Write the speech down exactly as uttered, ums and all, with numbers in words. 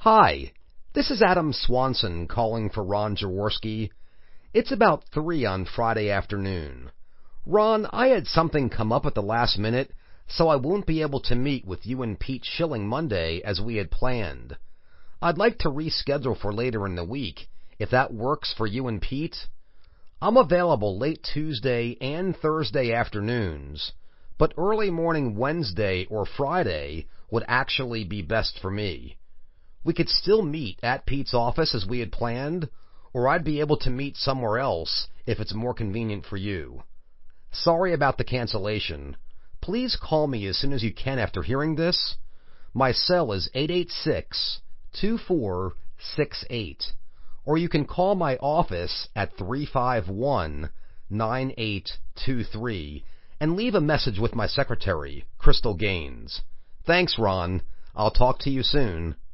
Hi, this is Adam Swanson calling for Ron Jaworski. It's about three on Friday afternoon. Ron, I had something come up at the last minute, so I won't be able to meet with you and Pete Schilling Monday as we had planned. I'd like to reschedule for later in the week, if that works for you and Pete. I'm available late Tuesday and Thursday afternoons, but early morning Wednesday or Friday would actually be best for me. We could still meet at Pete's office as we had planned, or I'd be able to meet somewhere else if it's more convenient for you. Sorry about the cancellation. Please call me as soon as you can after hearing this. My cell is eight eight six, two four six eight, or you can call my office at three five one, nine eight two three and leave a message with my secretary, Crystal Gaines. Thanks, Ron. I'll talk to you soon.